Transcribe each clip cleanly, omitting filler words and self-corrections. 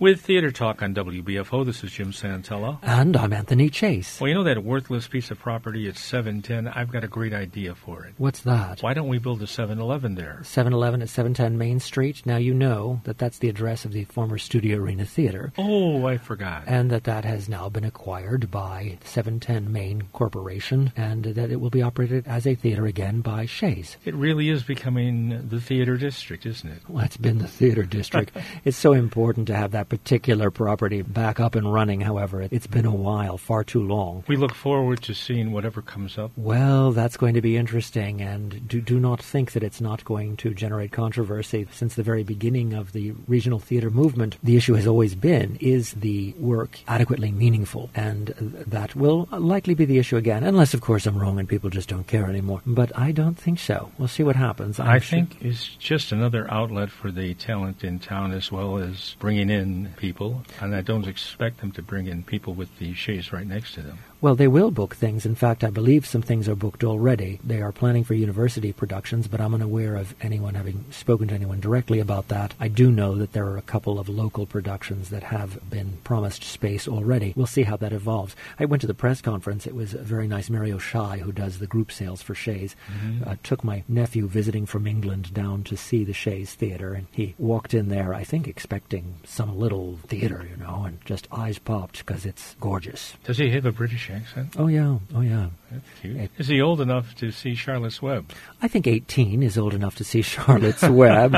With Theater Talk on WBFO, this is Jim Santella. And I'm Anthony Chase. Well, you know that worthless piece of property at 710? I've got a great idea for it. What's that? Why don't we build a 7-Eleven there? 7-Eleven at 710 Main Street. Now you know that that's the address of the former Studio Arena Theater. Oh, I forgot. And that has now been acquired by 710 Main Corporation, and that it will be operated as a theater again by Shays. It really is becoming the theater district, isn't it? Well, it's been the theater district. It's so important to have that particular property back up and running. However, it's been a while, far too long. We look forward to seeing whatever comes up. Well, that's going to be interesting, and do not think that it's not going to generate controversy. Since the very beginning of the regional theater movement, the issue has always been, is the work adequately meaningful? And that will likely be the issue again, unless, of course, I'm wrong and people just don't care anymore. But I don't think so. We'll see what happens. I think it's just another outlet for the talent in town, as well as bringing in people, and I don't expect them to bring in people with the Shays right next to them. Well, they will book things. In fact, I believe some things are booked already. They are planning for university productions, but I'm unaware of anyone having spoken to anyone directly about that. I do know that there are a couple of local productions that have been promised space already. We'll see how that evolves. I went to the press conference. It was a very nice Mario Shai, who does the group sales for Shays, took my nephew visiting from England down to see the Shays Theater, and he walked in there, I think, expecting some little theater, and just eyes popped because it's gorgeous. Does he have a British accent? Oh, yeah. That's cute. Is he old enough to see Charlotte's Web? I think 18 is old enough to see Charlotte's Web.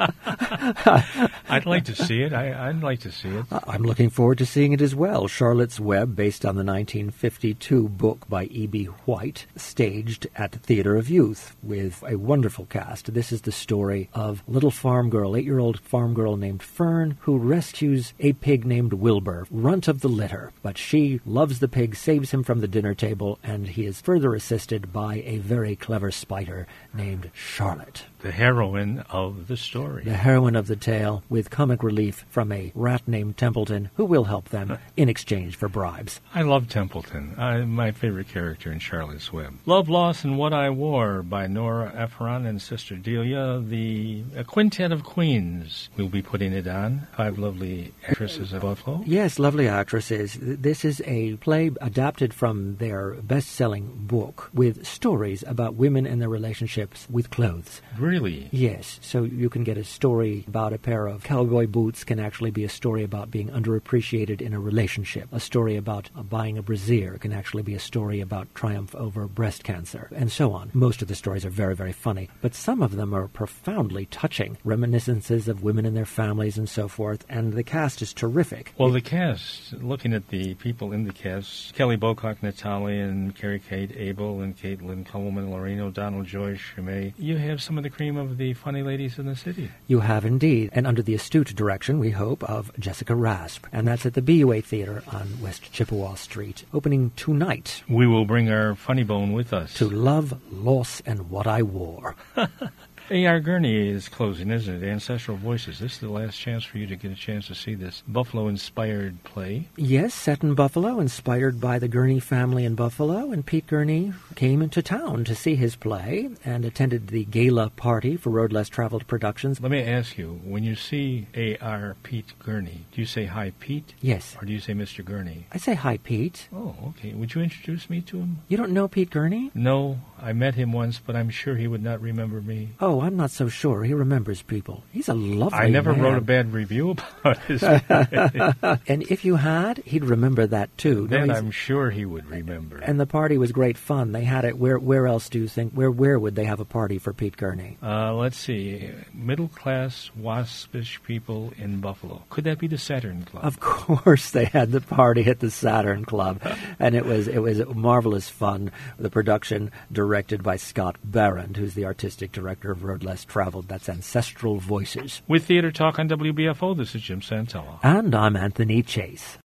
I'd like to see it. I'd like to see it. I'm looking forward to seeing it as well. Charlotte's Web, based on the 1952 book by E.B. White, staged at the Theater of Youth with a wonderful cast. This is the story of a little farm girl, 8-year-old farm girl named Fern, who rescues a pig named Wilbur, runt of the litter. But she loves the pig, saves him from the dinner table, and he is further assisted by a very clever spider named Charlotte. The heroine of the story. The heroine of the tale, with comic relief from a rat named Templeton, who will help them in exchange for bribes. I love Templeton. My favorite character in Charlotte's Web. Love, Loss, and What I Wore by Nora Ephron and Sister Delia, the Quintet of Queens. We'll be putting it on. 5 lovely actresses of Buffalo. Yes, lovely actresses. This is a play adapted from their best-selling book with stories about women and their relationships with clothes. Really? Yes. So you can get a story about a pair of cowboy boots can actually be a story about being underappreciated in a relationship. A story about buying a brassiere can actually be a story about triumph over breast cancer, and so on. Most of the stories are very, very funny, but some of them are profoundly touching. Reminiscences of women and their families and so forth, and the cast is terrific. Well, the cast, looking at the people in the cast, Kelly Bocock, Natalie, and Carrie-Kate Abel, and Caitlin Coleman, Lorraine O'Donnell, Joy Chimay, you have some of the cream of the funny ladies in the city. You have indeed, and under the astute direction, we hope, of Jessica Rasp, and that's at the BUA Theater on West Chippewa Street, opening tonight. We will bring our funny bone with us. To Love, Loss, and What I Wore. A.R. Gurney is closing, isn't it? Ancestral Voices. This is the last chance for you to get a chance to see this Buffalo-inspired play. Yes, set in Buffalo, inspired by the Gurney family in Buffalo, and Pete Gurney came into town to see his play and attended the gala party for Road Less Traveled Productions. Let me ask you, when you see A.R. Pete Gurney, do you say, "Hi, Pete"? Yes. Or do you say, "Mr. Gurney"? I say, "Hi, Pete." Oh, okay. Would you introduce me to him? You don't know Pete Gurney? No, I met him once, but I'm sure he would not remember me. Oh, I'm not so sure. He remembers people. He's a lovely man. I never wrote a bad review about his play. And if you had, he'd remember that too. Then I'm sure he would remember. And the party was great fun. They had it. Where else do you think? Where would they have a party for Pete Gurney? Let's see. Middle-class, waspish people in Buffalo. Could that be the Saturn Club? Of course, they had the party at the Saturn Club, and it was marvelous fun. The production directed by Scott Barrand, who's the artistic director of Road Less Traveled. That's Ancestral Voices. With Theater Talk on WBFO, this is Jim Santella. And I'm Anthony Chase.